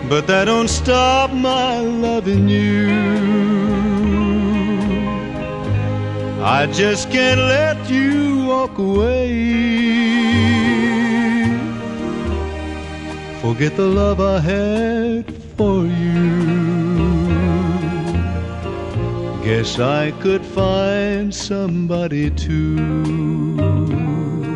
but that don't stop my loving you. I just can't let you walk away. Forget the love I had for you. Guess I could find somebody too.